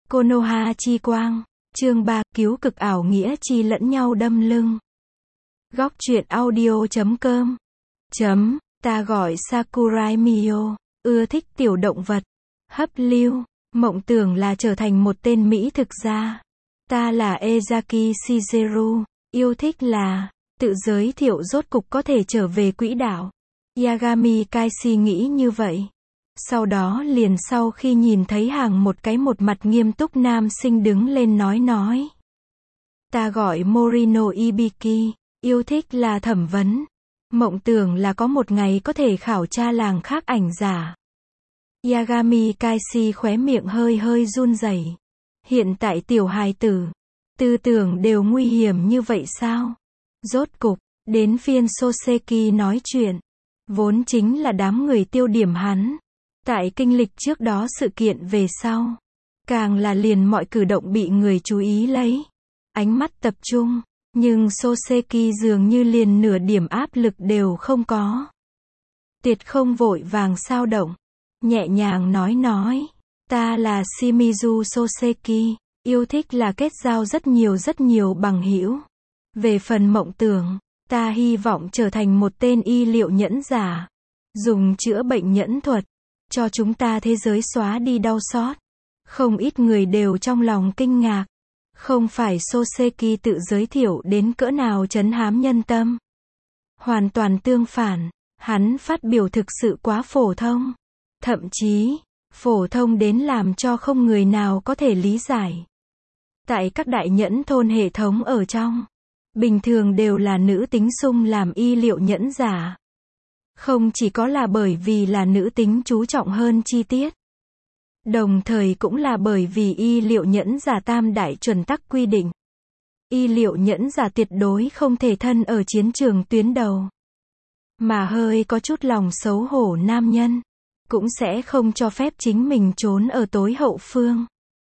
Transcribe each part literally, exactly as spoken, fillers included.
Konoha chi quang. Chương ba, cứu cực ảo nghĩa chi lẫn nhau đâm lưng. Góc truyện audio chấm com. Chấm, ta gọi Sakurai Mio, ưa thích tiểu động vật. Hấp lưu, mộng tưởng là trở thành một tên Mỹ thực gia. Ta là Ezaki Shigeru, yêu thích là, tự giới thiệu rốt cục có thể trở về quỹ đạo. Yagami Kaishi nghĩ như vậy. Sau đó liền sau khi nhìn thấy hàng một cái một mặt nghiêm túc nam sinh đứng lên nói nói. Ta gọi Morino Ibiki, yêu thích là thẩm vấn. Mộng tưởng là có một ngày có thể khảo tra làng khác ảnh giả. Yagami Kaishi khóe miệng hơi hơi run rẩy. Hiện tại tiểu hài tử, tư tưởng đều nguy hiểm như vậy sao? Rốt cục, đến phiên Soseki nói chuyện. Vốn chính là đám người tiêu điểm hắn. Tại kinh lịch trước đó sự kiện về sau, càng là liền mọi cử động bị người chú ý lấy. Ánh mắt tập trung, nhưng Soseki dường như liền nửa điểm áp lực đều không có. Tuyệt không vội vàng sao động, nhẹ nhàng nói nói, ta là Shimizu Soseki, yêu thích là kết giao rất nhiều rất nhiều bằng hữu. Về phần mộng tưởng, ta hy vọng trở thành một tên y liệu nhẫn giả, dùng chữa bệnh nhẫn thuật, cho chúng ta thế giới xóa đi đau xót. Không ít người đều trong lòng kinh ngạc. Không phải Soseki tự giới thiệu đến cỡ nào trấn hám nhân tâm. Hoàn toàn tương phản, hắn phát biểu thực sự quá phổ thông. Thậm chí, phổ thông đến làm cho không người nào có thể lý giải. Tại các đại nhẫn thôn hệ thống ở trong, bình thường đều là nữ tính sung làm y liệu nhẫn giả. Không chỉ có là bởi vì là nữ tính chú trọng hơn chi tiết. Đồng thời cũng là bởi vì y liệu nhẫn giả tam đại chuẩn tắc quy định. Y liệu nhẫn giả tuyệt đối không thể thân ở chiến trường tuyến đầu. Mà hơi có chút lòng xấu hổ nam nhân, cũng sẽ không cho phép chính mình trốn ở tối hậu phương.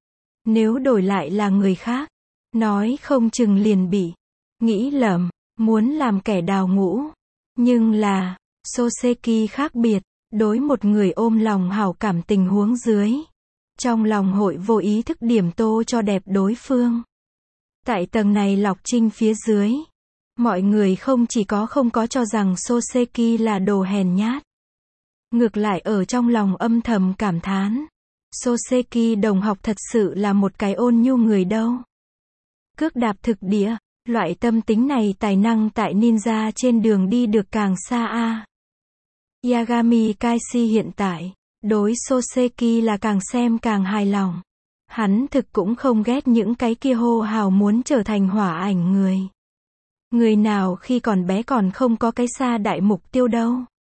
Nếu đổi lại là người khác, nói không chừng liền bị nghĩ lầm, muốn làm kẻ đào ngũ. Nhưng là, Soseki khác biệt, đối một người ôm lòng hảo cảm tình huống dưới. Trong lòng hội vô ý thức điểm tô cho đẹp đối phương. Tại tầng này lọc trinh phía dưới, mọi người không chỉ có không có cho rằng Soseki là đồ hèn nhát. Ngược lại ở trong lòng âm thầm cảm thán. Soseki đồng học thật sự là một cái ôn nhu người đâu. Cước đạp thực địa, loại tâm tính này tài năng tại ninja trên đường đi được càng xa a. Yagami Kaishi hiện tại, đối Soseki là càng xem càng hài lòng. Hắn thực cũng không ghét những cái kia hô hào muốn trở thành hỏa ảnh người. Người nào khi còn bé còn không có cái xa đại mục tiêu đâu.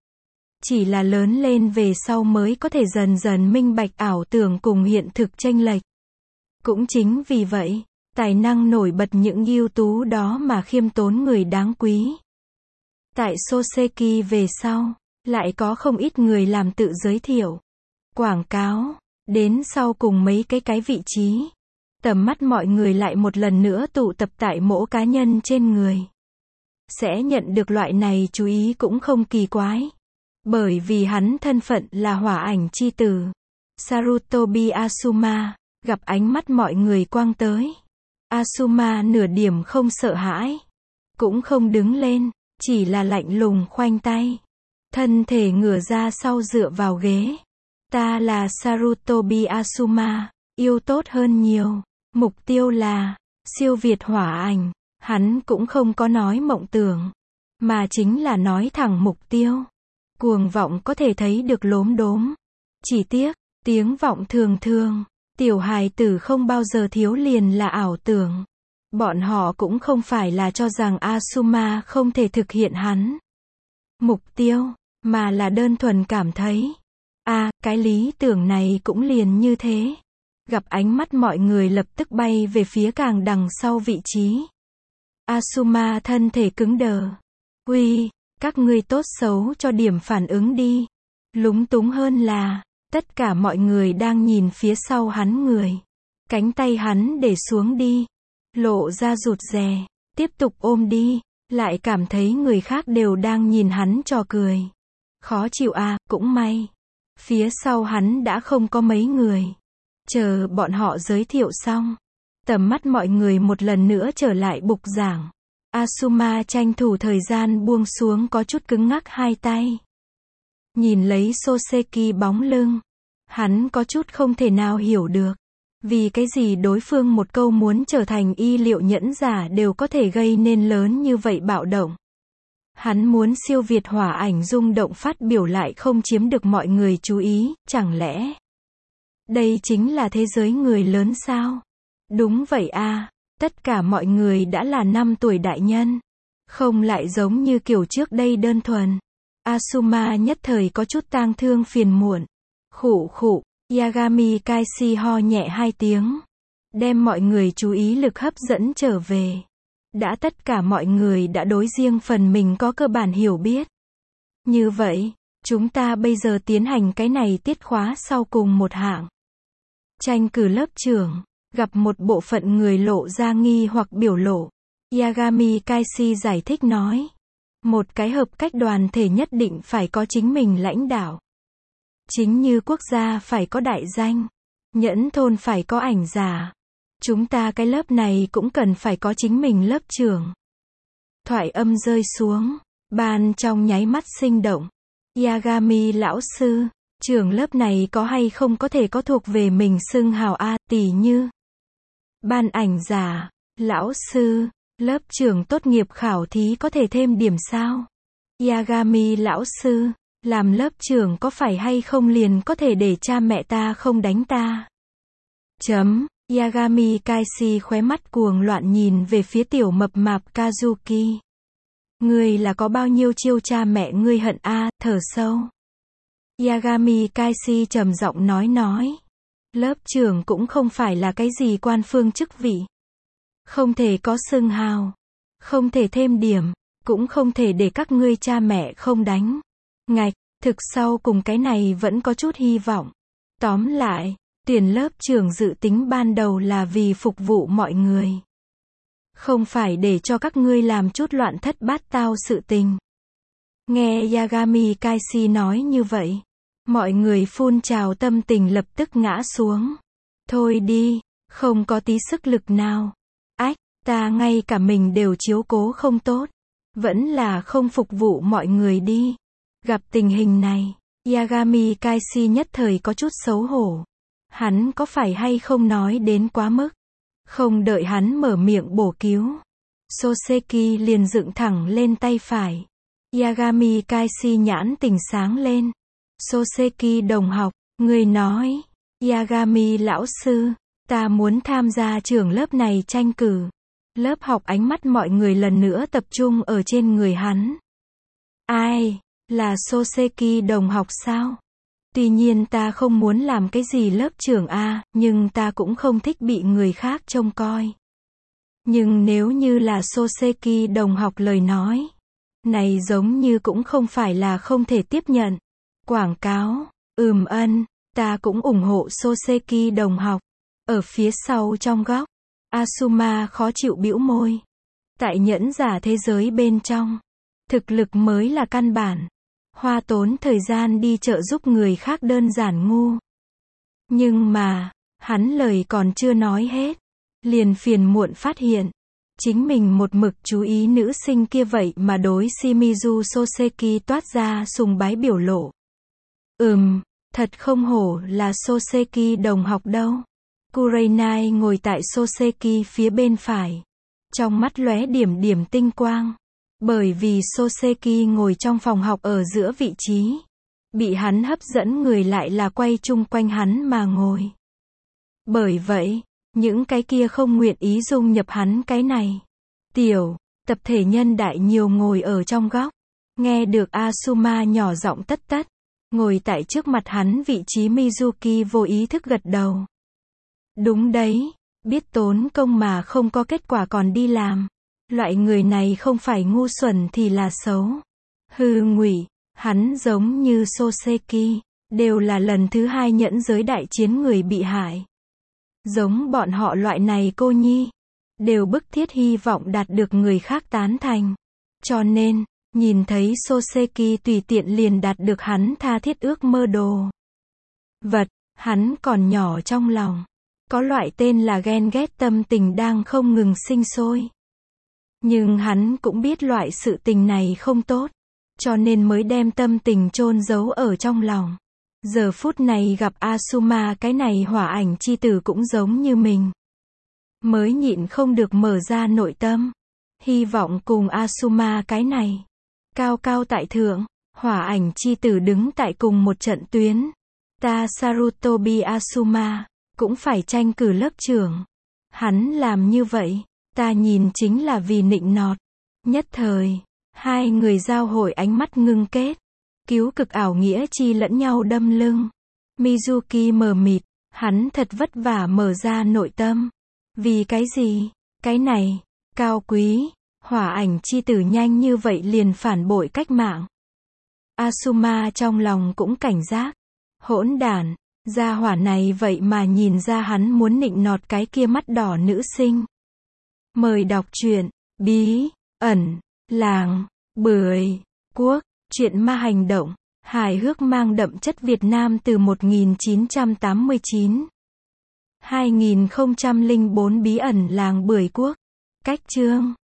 Chỉ là lớn lên về sau mới có thể dần dần minh bạch ảo tưởng cùng hiện thực chênh lệch. Cũng chính vì vậy, tài năng nổi bật những ưu tú đó mà khiêm tốn người đáng quý. Tại Soseki về sau, lại có không ít người làm tự giới thiệu, quảng cáo, đến sau cùng mấy cái cái vị trí. Tầm mắt mọi người lại một lần nữa tụ tập tại mỗi cá nhân trên người. Sẽ nhận được loại này chú ý cũng không kỳ quái. Bởi vì hắn thân phận là hỏa ảnh chi tử. Sarutobi Asuma, gặp ánh mắt mọi người quang tới. Asuma nửa điểm không sợ hãi. Cũng không đứng lên, chỉ là lạnh lùng khoanh tay. Thân thể ngửa ra sau dựa vào ghế. Ta là Sarutobi Asuma, yêu tốt hơn nhiều. Mục tiêu là siêu việt hỏa ảnh. Hắn cũng không có nói mộng tưởng, mà chính là nói thẳng mục tiêu. Cuồng vọng có thể thấy được lốm đốm. Chỉ tiếc, tiếng vọng thường thường. Tiểu hài tử không bao giờ thiếu liền là ảo tưởng. Bọn họ cũng không phải là cho rằng Asuma không thể thực hiện hắn mục tiêu, mà là đơn thuần cảm thấy, a à, cái lý tưởng này cũng liền như thế. Gặp ánh mắt mọi người lập tức bay về phía càng đằng sau vị trí. Asuma thân thể cứng đờ. Uy, các ngươi tốt xấu cho điểm phản ứng đi. Lúng túng hơn là, tất cả mọi người đang nhìn phía sau hắn người. Cánh tay hắn để xuống đi. Lộ ra rụt rè. Tiếp tục ôm đi. Lại cảm thấy người khác đều đang nhìn hắn trò cười. Khó chịu à, cũng may. Phía sau hắn đã không có mấy người. Chờ bọn họ giới thiệu xong, tầm mắt mọi người một lần nữa trở lại bục giảng. Asuma tranh thủ thời gian buông xuống có chút cứng ngắc hai tay. Nhìn lấy Soseki bóng lưng, hắn có chút không thể nào hiểu được. Vì cái gì đối phương một câu muốn trở thành y liệu nhẫn giả đều có thể gây nên lớn như vậy bạo động. Hắn muốn siêu việt hỏa ảnh rung động phát biểu lại không chiếm được mọi người chú ý, chẳng lẽ đây chính là thế giới người lớn sao? Đúng vậy a, tất cả mọi người đã là năm tuổi đại nhân. Không lại giống như kiểu trước đây đơn thuần. Asuma nhất thời có chút tang thương phiền muộn. Khụ khụ, Yagami Kaishi ho nhẹ hai tiếng. Đem mọi người chú ý lực hấp dẫn trở về. Đã tất cả mọi người đã đối riêng phần mình có cơ bản hiểu biết. Như vậy, chúng ta bây giờ tiến hành cái này tiết khóa sau cùng một hạng. Tranh cử lớp trưởng, gặp một bộ phận người lộ ra nghi hoặc biểu lộ. Yagami Kaishi giải thích nói. Một cái hợp cách đoàn thể nhất định phải có chính mình lãnh đạo. Chính như quốc gia phải có đại danh. Nhẫn thôn phải có ảnh giả. Chúng ta cái lớp này cũng cần phải có chính mình lớp trưởng. Thoại âm rơi xuống. Ban trong nháy mắt sinh động. Yagami lão sư, trưởng lớp này có hay không có thể có thuộc về mình xưng hào a, tỷ như. Ban ảnh giả, lão sư, lớp trưởng tốt nghiệp khảo thí có thể thêm điểm sao? Yagami lão sư, làm lớp trưởng có phải hay không liền có thể để cha mẹ ta không đánh ta? Chấm, Yagami Kaishi khóe mắt cuồng loạn nhìn về phía tiểu mập mạp Kazuki. Ngươi là có bao nhiêu chiêu cha mẹ ngươi hận a, thở sâu. Yagami Kaishi trầm giọng nói nói. Lớp trưởng cũng không phải là cái gì quan phương chức vị. Không thể có xưng hào. Không thể thêm điểm. Cũng không thể để các ngươi cha mẹ không đánh. Ngạch, thực sau cùng cái này vẫn có chút hy vọng. Tóm lại, tuyển lớp trưởng dự tính ban đầu là vì phục vụ mọi người. Không phải để cho các ngươi làm chút loạn thất bát tao sự tình. Nghe Yagami Kaishi nói như vậy, mọi người phun trào tâm tình lập tức ngã xuống. Thôi đi, không có tí sức lực nào. Ách, ta ngay cả mình đều chiếu cố không tốt. Vẫn là không phục vụ mọi người đi. Gặp tình hình này, Yagami Kaishi nhất thời có chút xấu hổ. Hắn có phải hay không nói đến quá mức? Không đợi hắn mở miệng bổ cứu. Soseki liền dựng thẳng lên tay phải. Yagami Kaishi nhãn tình sáng lên. Soseki đồng học, người nói. Yagami lão sư, ta muốn tham gia trưởng lớp này tranh cử. Lớp học ánh mắt mọi người lần nữa tập trung ở trên người hắn. Ai? Là Soseki đồng học sao? Tuy nhiên ta không muốn làm cái gì lớp trưởng a, nhưng ta cũng không thích bị người khác trông coi. Nhưng nếu như là Soseki đồng học lời nói, này giống như cũng không phải là không thể tiếp nhận. Quảng cáo, ừm ân, ta cũng ủng hộ Soseki đồng học. Ở phía sau trong góc, Asuma khó chịu bĩu môi. Tại nhẫn giả thế giới bên trong, thực lực mới là căn bản. Hoa tốn thời gian đi trợ giúp người khác đơn giản ngu. Nhưng mà, hắn lời còn chưa nói hết. Liền phiền muộn phát hiện. Chính mình một mực chú ý nữ sinh kia vậy mà đối Shimizu Soseki toát ra sùng bái biểu lộ. Ừm, thật không hổ là Soseki đồng học đâu. Kurenai ngồi tại Soseki phía bên phải. Trong mắt lóe điểm điểm tinh quang. Bởi vì Soseki ngồi trong phòng học ở giữa vị trí. Bị hắn hấp dẫn người lại là quay chung quanh hắn mà ngồi. Bởi vậy, những cái kia không nguyện ý dung nhập hắn cái này. Tiểu, tập thể nhân đại nhiều ngồi ở trong góc. Nghe được Asuma nhỏ giọng tất tất. Ngồi tại trước mặt hắn vị trí Mizuki vô ý thức gật đầu. Đúng đấy, biết tốn công mà không có kết quả còn đi làm. Loại người này không phải ngu xuẩn thì là xấu. Hư ngụy, hắn giống như Soseki, đều là lần thứ hai nhẫn giới đại chiến người bị hại. Giống bọn họ loại này cô nhi, đều bức thiết hy vọng đạt được người khác tán thành. Cho nên, nhìn thấy Soseki tùy tiện liền đạt được hắn tha thiết ước mơ đồ vật, Hắn còn nhỏ trong lòng. Có loại tên là ghen ghét tâm tình đang không ngừng sinh sôi. Nhưng hắn cũng biết loại sự tình này không tốt. Cho nên mới đem tâm tình chôn giấu ở trong lòng. Giờ phút này gặp Asuma cái này hỏa ảnh chi tử cũng giống như mình. Mới nhịn không được mở ra nội tâm. Hy vọng cùng Asuma cái này. Cao cao tại thượng. Hỏa ảnh chi tử đứng tại cùng một trận tuyến. Ta Sarutobi Asuma. Cũng phải tranh cử lớp trưởng. Hắn làm như vậy. Ta nhìn chính là vì nịnh nọt. Nhất thời. Hai người giao hội ánh mắt ngưng kết. Cứu cực ảo nghĩa chi lẫn nhau đâm lưng. Mizuki mờ mịt. Hắn thật vất vả mở ra nội tâm. Vì cái gì? Cái này. Cao quý. Hỏa ảnh chi tử nhanh như vậy liền phản bội cách mạng. Asuma trong lòng cũng cảnh giác. Hỗn đản. Gia hỏa này vậy mà nhìn ra hắn muốn nịnh nọt cái kia mắt đỏ nữ sinh. Mời đọc truyện. Bí. Ẩn. Làng. Bưởi. Quốc. Truyện ma hành động. Hài hước mang đậm chất Việt Nam từ một nghìn chín trăm tám mươi chín. hai nghìn không trăm lẻ bốn Bí ẩn làng Bưởi Quốc. Cách chương.